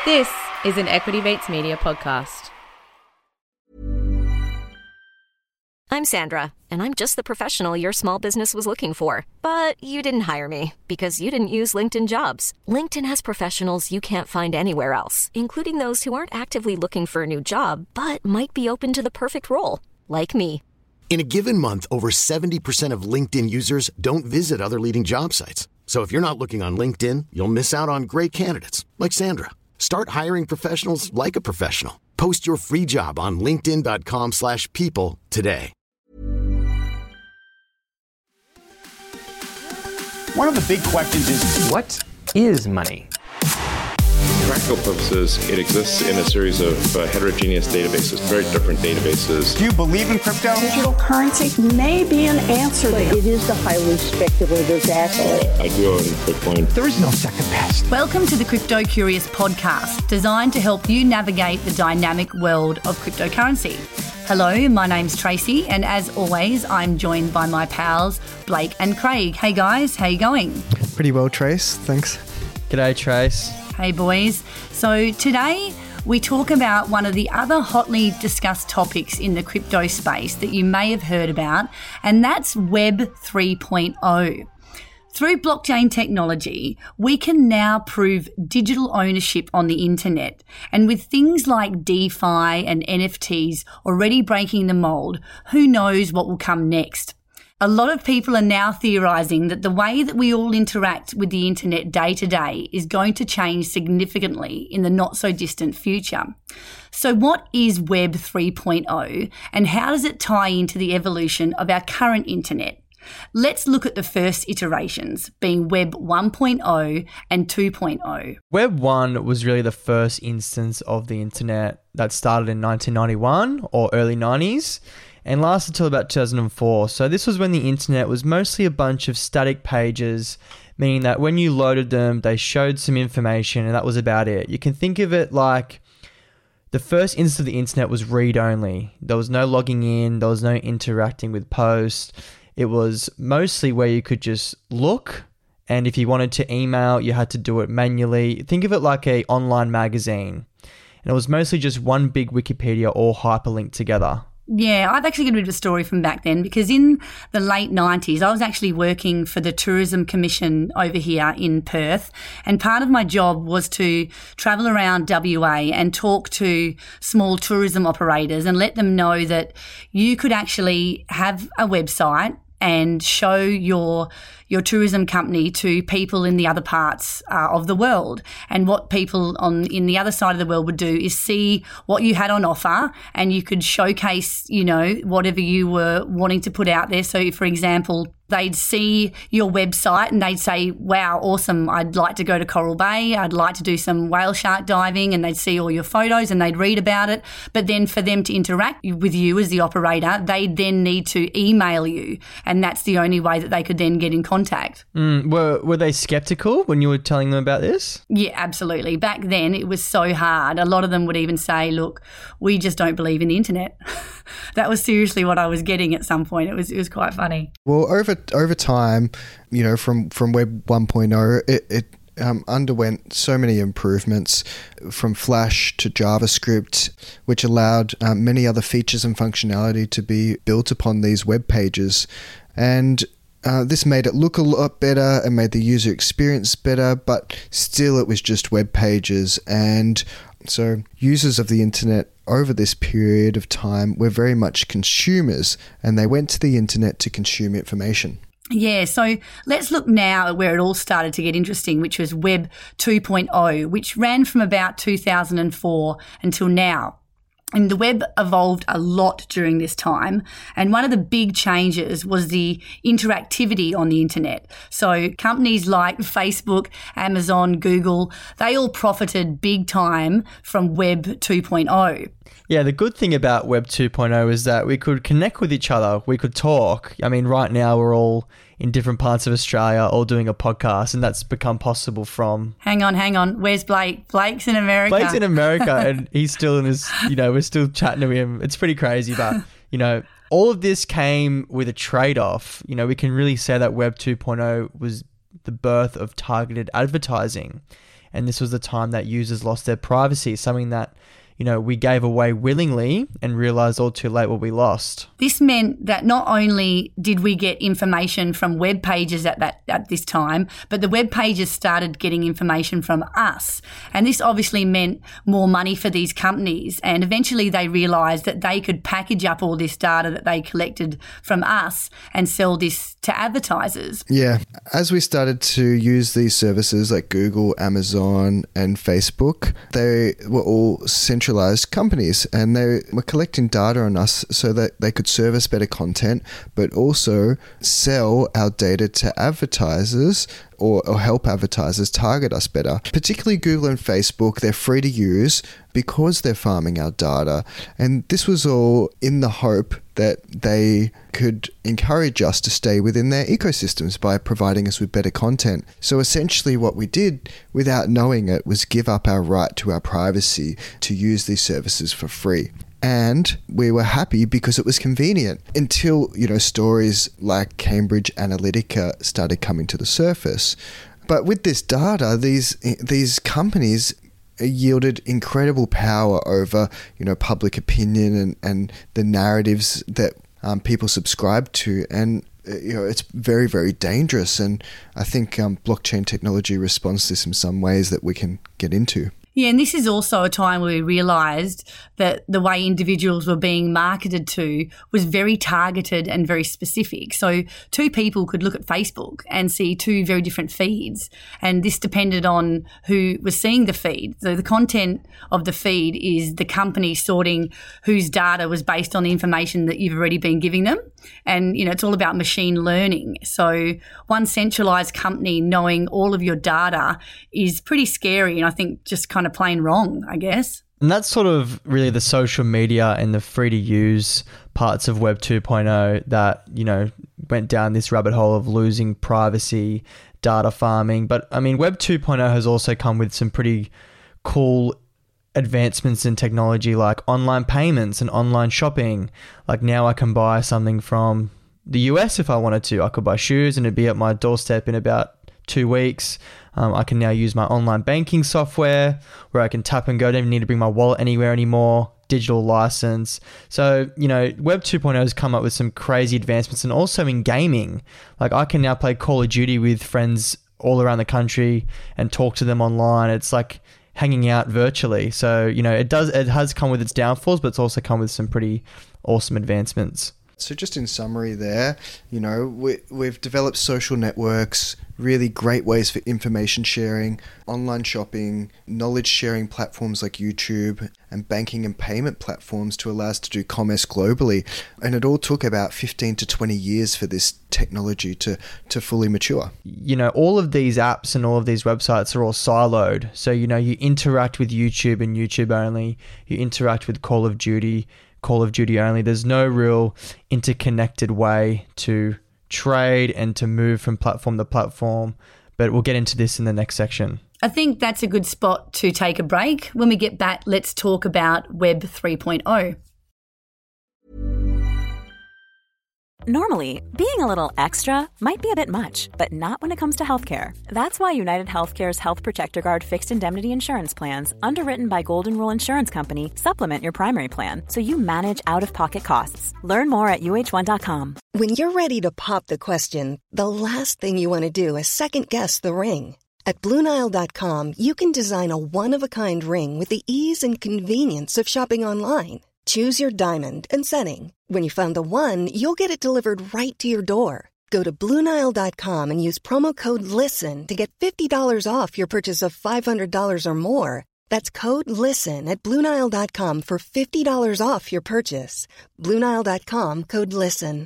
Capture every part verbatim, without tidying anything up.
This is an Equity Mates Media podcast. I'm Sandra, and I'm just the professional your small business was looking for. But you didn't hire me because you didn't use LinkedIn Jobs. LinkedIn has professionals you can't find anywhere else, including those who aren't actively looking for a new job, but might be open to the perfect role, like me. In a given month, over seventy percent of LinkedIn users don't visit other leading job sites. So if you're not looking on LinkedIn, you'll miss out on great candidates like Sandra. Start hiring professionals like a professional. Post your free job on linkedin.com slash people today. One of the big questions is, what is money? For practical purposes, it exists in a series of uh, heterogeneous databases, very different databases. Do you believe in crypto? Digital currency may be an answer, but it is a highly speculative asset. Uh, I do own Bitcoin. There is no second best. Welcome to the Crypto Curious podcast, designed to help you navigate the dynamic world of cryptocurrency. Hello, my name's Tracy, and as always, I'm joined by my pals, Blake and Craig. Hey guys, how you going? Pretty well, Trace. Thanks. G'day, Trace. Hey boys. So today we talk about one of the other hotly discussed topics in the crypto space that you may have heard about, and that's Web three point oh. Through blockchain technology, we can now prove digital ownership on the internet. And with things like DeFi and N F Ts already breaking the mold, who knows what will come next? A lot of people are now theorising that the way that we all interact with the internet day to day is going to change significantly in the not so distant future. So what is Web three point oh and how does it tie into the evolution of our current internet? Let's look at the first iterations, being Web one point oh and two point oh. Web one was really the first instance of the internet that started in nineteen ninety-one or early nineties and lasted until about two thousand four. So this was when the internet was mostly a bunch of static pages, meaning that when you loaded them, they showed some information and that was about it. You can think of it like the first instance of the internet was read-only. There was no logging in, there was no interacting with posts. It was mostly where you could just look, and if you wanted to email, you had to do it manually. Think of it like an online magazine. And it was mostly just one big Wikipedia all hyperlinked together. Yeah, I've actually got a bit of a story from back then because in the late nineties, I was actually working for the Tourism Commission over here in Perth, and part of my job was to travel around W A and talk to small tourism operators and let them know that you could actually have a website and show your your tourism company to people in the other parts uh, of the world. And what people on in the other side of the world would do is see what you had on offer, and you could showcase, you know, whatever you were wanting to put out there. So, for example, they'd see your website and they'd say, wow, awesome, I'd like to go to Coral Bay, I'd like to do some whale shark diving, and they'd see all your photos and they'd read about it. But then for them to interact with you as the operator, they'd then need to email you, and that's the only way that they could then get in contact. Mm, were, were they skeptical when you were telling them about this? Yeah, absolutely. Back then it was so hard. A lot of them would even say, look, we just don't believe in the internet. That was seriously what I was getting at some point. It was it was quite funny. Well, over over time, you know, from, from Web one point oh, it, it um, underwent so many improvements from Flash to JavaScript, which allowed um, many other features and functionality to be built upon these web pages. And Uh, this made it look a lot better and made the user experience better, but still it was just web pages. And so users of the internet over this period of time were very much consumers, and they went to the internet to consume information. Yeah, so let's look now at where it all started to get interesting, which was Web two point oh, which ran from about two thousand four until now. And the web evolved a lot during this time. And one of the big changes was the interactivity on the internet. So companies like Facebook, Amazon, Google, they all profited big time from Web two point oh. Yeah, the good thing about Web two point oh is that we could connect with each other. We could talk. I mean, right now we're all in different parts of Australia all doing a podcast, and that's become possible from... Hang on, hang on. Where's Blake? Blake's in America. Blake's in America and he's still in his, you know, we're still chatting to him. It's pretty crazy, but, you know, all of this came with a trade-off. You know, we can really say that Web two point oh was the birth of targeted advertising. and this was the time that users lost their privacy, something that, you know, we gave away willingly and realized all too late what we lost. This meant that not only did we get information from web pages at that at this time, but the web pages started getting information from us. And this obviously meant more money for these companies. And eventually they realized that they could package up all this data that they collected from us and sell this to advertisers. Yeah. As we started to use these services like Google, Amazon, and Facebook, they were all centralized companies, and they were collecting data on us so that they could serve us better content, but also sell our data to advertisers or, or help advertisers target us better. Particularly Google and Facebook, they're free to use because they're farming our data. And this was all in the hope that they could encourage us to stay within their ecosystems by providing us with better content. So essentially what we did without knowing it was give up our right to our privacy to use these services for free. And we were happy because it was convenient until, you know, stories like Cambridge Analytica started coming to the surface. But with this data, these these companies yielded incredible power over, you know, public opinion and, and the narratives that um, people subscribe to. And, you know, it's very, very dangerous. And I think um, blockchain technology responds to this in some ways that we can get into. Yeah, and this is also a time where we realised that the way individuals were being marketed to was very targeted and very specific. So two people could look at Facebook and see two very different feeds, and this depended on who was seeing the feed. So the content of the feed is the company sorting whose data was based on the information that you've already been giving them. And, you know, it's all about machine learning. So one centralised company knowing all of your data is pretty scary, and I think just kind of plain wrong, I guess. And that's sort of really the social media and the free to use parts of Web two point oh that, you know, went down this rabbit hole of losing privacy, data farming. But I mean, Web two point oh has also come with some pretty cool advancements in technology like online payments and online shopping. Like now I can buy something from the U S if I wanted to. I could buy shoes and it'd be at my doorstep in about two weeks. Um, I can now use my online banking software where I can tap and go. I don't even need to bring my wallet anywhere anymore. Digital license. So, you know, Web two point oh has come up with some crazy advancements, and also in gaming. Like I can now play Call of Duty with friends all around the country and talk to them online. It's like hanging out virtually. So, you know, it does, it has come with its downfalls, but it's also come with some pretty awesome advancements. So just in summary there, you know, we, we've developed social networks, really great ways for information sharing, online shopping, knowledge sharing platforms like YouTube, and banking and payment platforms to allow us to do commerce globally. And it all took about fifteen to twenty years for this technology to, to fully mature. You know, all of these apps and all of these websites are all siloed. So, you know, you interact with YouTube and YouTube only, you interact with Call of Duty, Call of Duty only. There's no real interconnected way to trade and to move from platform to platform, but we'll get into this in the next section. I think that's a good spot to take a break. When we get back, let's talk about Web three point oh. Normally, being a little extra might be a bit much, but not when it comes to healthcare. That's why United Healthcare's Health Protector Guard fixed indemnity insurance plans, underwritten by Golden Rule Insurance Company, supplement your primary plan so you manage out-of-pocket costs. Learn more at U H one dot com. When you're ready to pop the question, the last thing you want to do is second-guess the ring. At Blue Nile dot com, you can design a one-of-a-kind ring with the ease and convenience of shopping online. Choose your diamond and setting. When you find the one, you'll get it delivered right to your door. Go to Blue Nile dot com and use promo code LISTEN to get fifty dollars off your purchase of five hundred dollars or more. That's code LISTEN at Blue Nile dot com for fifty dollars off your purchase. Blue Nile dot com, code LISTEN.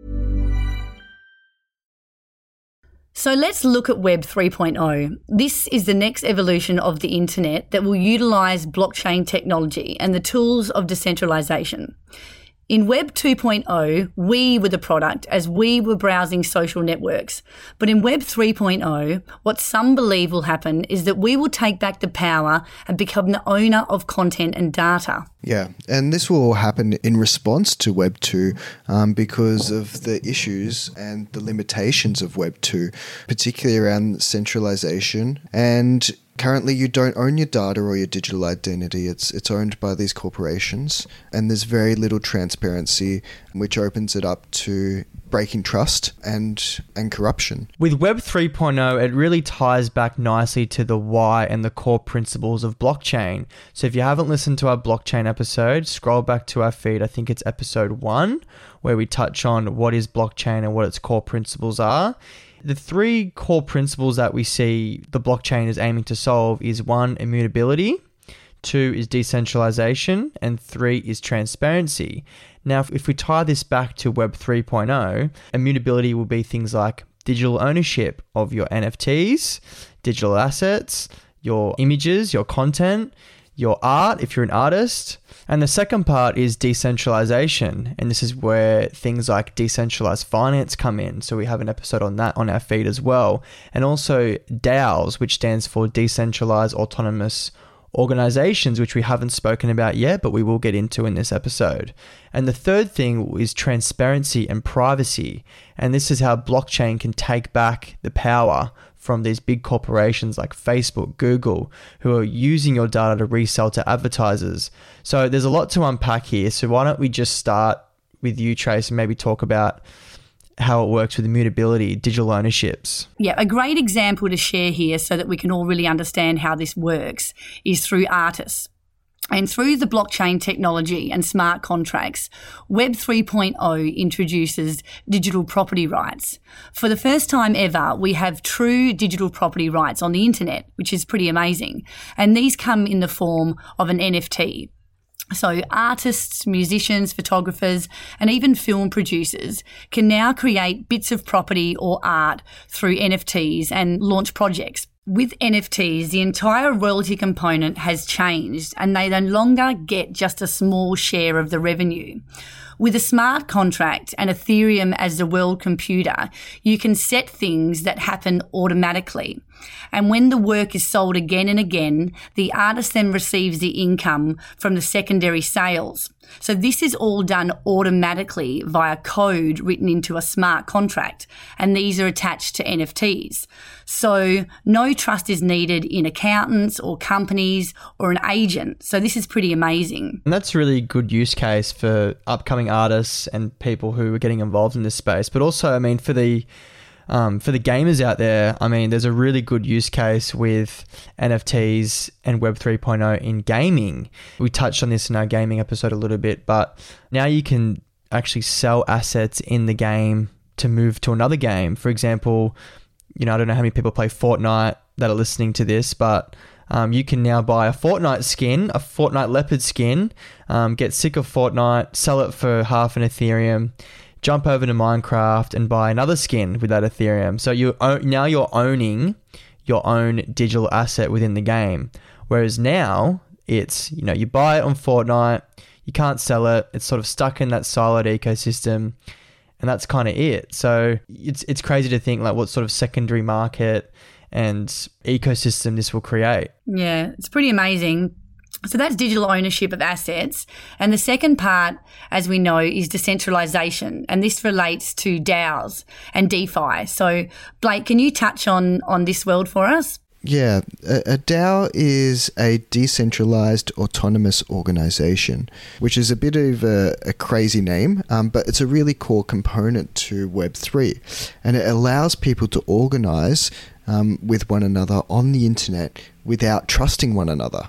So let's look at Web three point oh. This is the next evolution of the internet that will utilise blockchain technology and the tools of decentralisation. In Web two point oh, we were the product as we were browsing social networks. But in Web three point oh, what some believe will happen is that we will take back the power and become the owner of content and data. Yeah, and this will all happen in response to Web two um, because of the issues and the limitations of Web two, particularly around centralization and Currently, you don't own your data or your digital identity. It's it's owned by these corporations, and there's very little transparency, which opens it up to breaking trust and and corruption. With Web three point oh, it really ties back nicely to the why and the core principles of blockchain. So if you haven't listened to our blockchain episode, scroll back to our feed. I think it's episode one, where we touch on what is blockchain and what its core principles are. The three core principles that we see the blockchain is aiming to solve is one, immutability, two is decentralization, and three is transparency. Now, if, if we tie this back to Web three point oh, immutability will be things like digital ownership of your N F Ts, digital assets, your images, your content, your art if you're an artist. And the second part is decentralization. And this is where things like decentralized finance come in. So we have an episode on that on our feed as well. And also DAOs, which stands for Decentralized Autonomous Organizations, which we haven't spoken about yet, but we will get into in this episode. And the third thing is transparency and privacy. And this is how blockchain can take back the power from these big corporations like Facebook, Google, who are using your data to resell to advertisers. So there's a lot to unpack here. So why don't we just start with you, Trace, and maybe talk about how it works with immutability, digital ownerships. Yeah, a great example to share here so that we can all really understand how this works is through artists. And through the blockchain technology and smart contracts, Web three point oh introduces digital property rights. For the first time ever, we have true digital property rights on the internet, which is pretty amazing. And these come in the form of an N F T. So artists, musicians, photographers, and even film producers can now create bits of property or art through N F Ts and launch projects. With N F Ts, the entire royalty component has changed and they no longer get just a small share of the revenue. With a smart contract and Ethereum as the world computer, you can set things that happen automatically. And when the work is sold again and again, the artist then receives the income from the secondary sales. So this is all done automatically via code written into a smart contract, and these are attached to N F Ts. So no trust is needed in accountants or companies or an agent. So this is pretty amazing. And that's a really good use case for upcoming artists and people who are getting involved in this space. But also, I mean, for the Um, for the gamers out there, I mean, there's a really good use case with N F Ts and Web three point oh in gaming. We touched on this in our gaming episode a little bit, but now you can actually sell assets in the game to move to another game. For example, you know, I don't know how many people play Fortnite that are listening to this, but um, you can now buy a Fortnite skin, a Fortnite leopard skin, um, get sick of Fortnite, sell it for half an Ethereum, jump over to Minecraft and buy another skin with that Ethereum. So you now you're owning your own digital asset within the game. Whereas now it's, you know, you buy it on Fortnite, you can't sell it. It's sort of stuck in that siloed ecosystem, and that's kind of it. So it's it's crazy to think like what sort of secondary market and ecosystem this will create. Yeah, it's pretty amazing. So that's digital ownership of assets. And the second part, as we know, is decentralization. And this relates to DAOs and DeFi. So, Blake, can you touch on, on this world for us? Yeah, a, a DAO is a decentralized autonomous organization, which is a bit of a, a crazy name, um, but it's a really core component to Web three. And it allows people to organize um, with one another on the internet without trusting one another.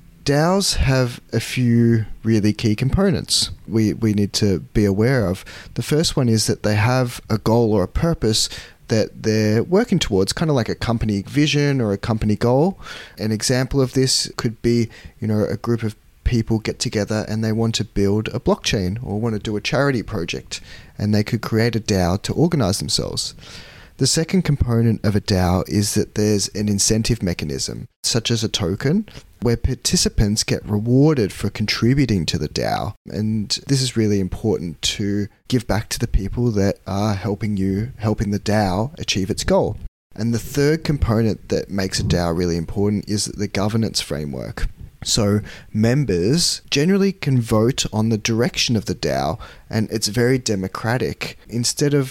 DAOs have a few really key components we, we need to be aware of. The first one is that they have a goal or a purpose that they're working towards, kind of like a company vision or a company goal. An example of this could be, you know, a group of people get together and they want to build a blockchain or want to do a charity project, and they could create a DAO to organize themselves. The second component of a DAO is that there's an incentive mechanism, such as a token, where participants get rewarded for contributing to the DAO. And this is really important to give back to the people that are helping you, helping the DAO achieve its goal. And the third component that makes a DAO really important is the governance framework. So members generally can vote on the direction of the DAO, and it's very democratic. Instead of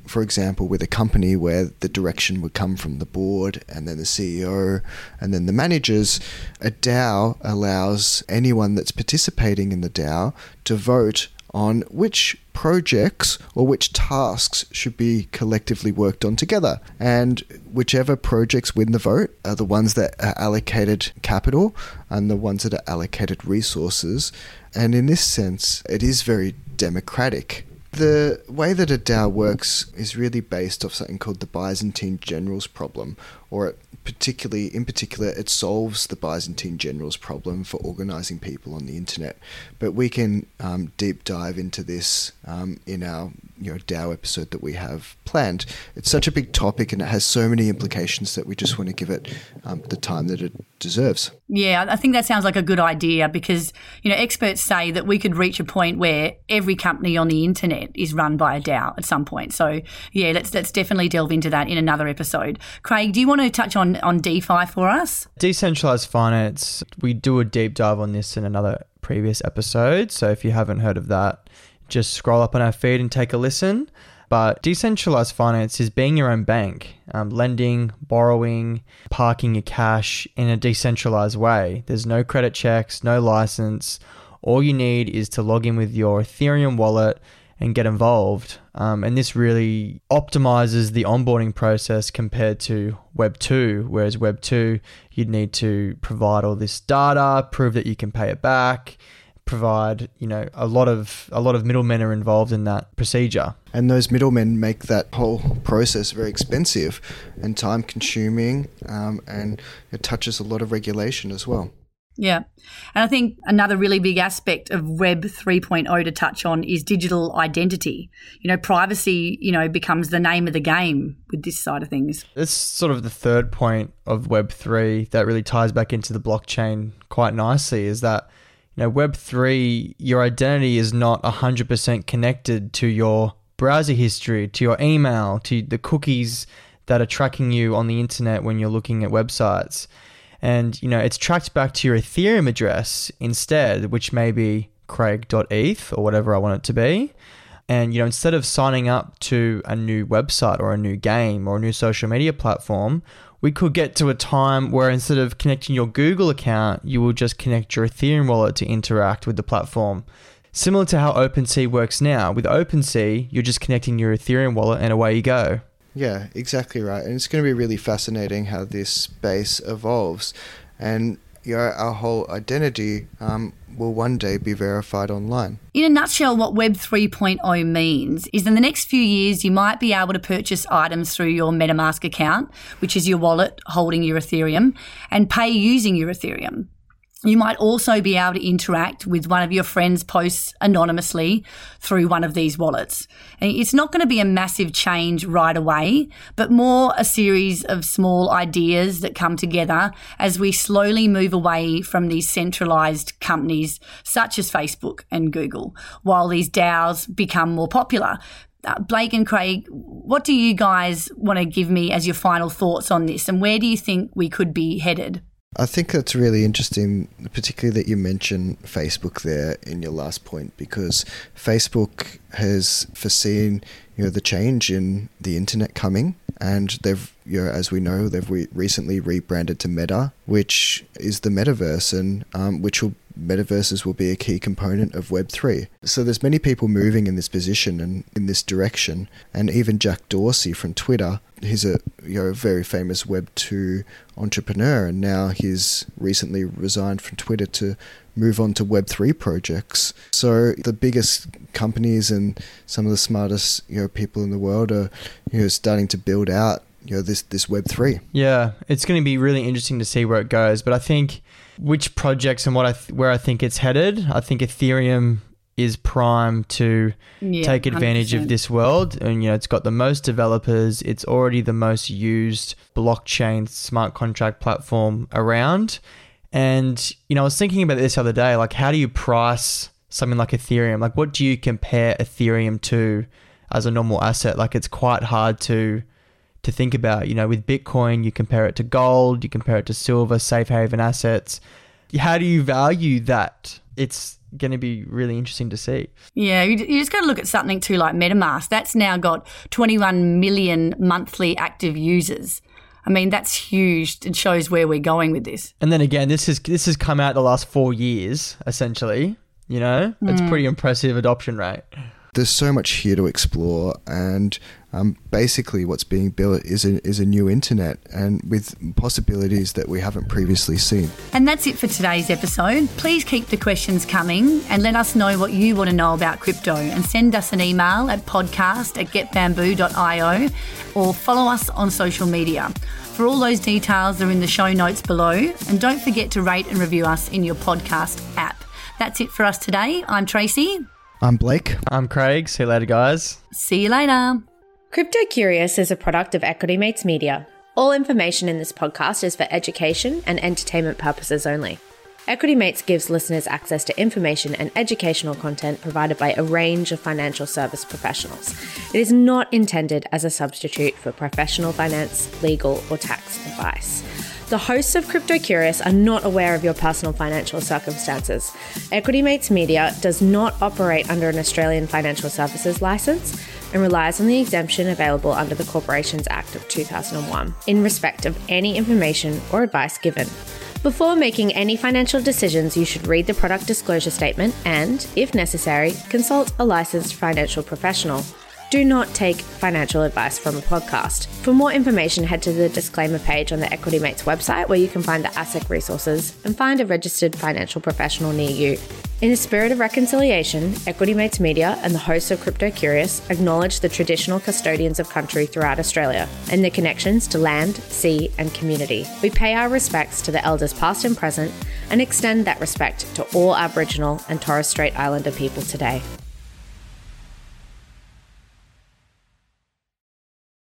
for example, with a company where the direction would come from the board and then the C E O and then the managers, a DAO allows anyone that's participating in the DAO to vote on which projects or which tasks should be collectively worked on together. And whichever projects win the vote are the ones that are allocated capital and the ones that are allocated resources. And in this sense, it is very democratic. The way that a DAO works is really based off something called the Byzantine Generals problem, or it particularly, in particular, it solves the Byzantine Generals problem for organizing people on the internet. But we can um, deep dive into this um, in our you know DAO episode that we have planned. It's such a big topic and it has so many implications that we just want to give it um, the time that it deserves. Yeah, I think that sounds like a good idea because, you know, experts say that we could reach a point where every company on the internet is run by a DAO at some point. So, yeah, let's let's definitely delve into that in another episode. Craig, do you want to touch on, on DeFi for us? Decentralized finance, we do a deep dive on this in another previous episode. So if you haven't heard of that, just scroll up on our feed and take a listen. But decentralized finance is being your own bank, um, lending, borrowing, parking your cash in a decentralized way. There's no credit checks, no license. All you need is to log in with your Ethereum wallet and get involved. Um, and this really optimizes the onboarding process compared to Web two, whereas Web two, you'd need to provide all this data, prove that you can pay it back, provide, you know, a lot of a lot of middlemen are involved in that procedure. And those middlemen make that whole process very expensive and time consuming, um, and it touches a lot of regulation as well. Yeah. And I think another really big aspect of Web three point oh to touch on is digital identity. You know, privacy, you know, becomes the name of the game with this side of things. That's sort of the third point of Web three that really ties back into the blockchain quite nicely, is that, you know, Web three, your identity is not one hundred percent connected to your browser history, to your email, to the cookies that are tracking you on the internet when you're looking at websites. And, you know, it's tracked back to your Ethereum address instead, which may be craig dot e t h or whatever I want it to be. And, you know, instead of signing up to a new website or a new game or a new social media platform, we could get to a time where instead of connecting your Google account, you will just connect your Ethereum wallet to interact with the platform. Similar to how OpenSea works now. With OpenSea, you're just connecting your Ethereum wallet and away you go. Yeah, exactly right. And it's going to be really fascinating how this space evolves. And you know, our whole identity um, will one day be verified online. In a nutshell, what Web three point oh means is in the next few years, you might be able to purchase items through your MetaMask account, which is your wallet holding your Ethereum, and pay using your Ethereum. You might also be able to interact with one of your friends' posts anonymously through one of these wallets. And it's not going to be a massive change right away, but more a series of small ideas that come together as we slowly move away from these centralised companies such as Facebook and Google, while these DAOs become more popular. Uh, Blake and Craig, what do you guys want to give me as your final thoughts on this, and where do you think we could be headed? I think that's really interesting, particularly that you mention Facebook there in your last point, because Facebook has foreseen, you know, the change in the internet coming, and they've, you know, as we know, they've re- recently rebranded to Meta, which is the metaverse, and um, which will metaverses will be a key component of Web three. So there's many people moving in this position and in this direction, and even Jack Dorsey from Twitter, he's a you know very famous Web two entrepreneur, and now he's recently resigned from Twitter to move on to Web three projects. So the biggest companies and some of the smartest you know people in the world are you know starting to build out you know this this Web three. Yeah, it's going to be really interesting to see where it goes, but I think which projects and what I th- where I think it's headed, I think Ethereum is primed to yeah, take advantage one hundred percent of this world, and you know it's got the most developers, it's already the most used blockchain smart contract platform around. And you know I was thinking about this the other day, like how do you price something like Ethereum? Like what do you compare Ethereum to as a normal asset? Like it's quite hard to to think about. You know, with Bitcoin, you compare it to gold, you compare it to silver, safe haven assets. How do you value that it's going to be really interesting to see. Yeah, you, you just got to look at something too like MetaMask. That's now got twenty-one million monthly active users. I mean, that's huge. It shows where we're going with this. And then again, this is this has come out the last four years, essentially. You know, it's Mm. pretty impressive adoption rate. There's so much here to explore, and um, basically what's being built is a, is a new internet, and with possibilities that we haven't previously seen. And that's it for today's episode. Please keep the questions coming and let us know what you want to know about crypto, and send us an email at podcast at getbamboo dot io or follow us on social media. For all those details are in the show notes below, and don't forget to rate and review us in your podcast app. That's it for us today. I'm Tracy. I'm Blake. I'm Craig. See you later, guys. See you later. Crypto Curious is a product of Equity Mates Media. All information in this podcast is for education and entertainment purposes only. Equity Mates gives listeners access to information and educational content provided by a range of financial service professionals. It is not intended as a substitute for professional finance, legal, or tax advice. The hosts of Crypto Curious are not aware of your personal financial circumstances. Equity Mates Media does not operate under an Australian Financial Services licence and relies on the exemption available under the Corporations Act of two thousand one in respect of any information or advice given. Before making any financial decisions, you should read the product disclosure statement and, if necessary, consult a licensed financial professional. Do not take financial advice from a podcast. For more information, head to the disclaimer page on the Equity Mates website, where you can find the ASIC resources and find a registered financial professional near you. In a spirit of reconciliation, Equity Mates Media and the hosts of Crypto Curious acknowledge the traditional custodians of country throughout Australia and their connections to land, sea, and community. We pay our respects to the elders past and present and extend that respect to all Aboriginal and Torres Strait Islander people today.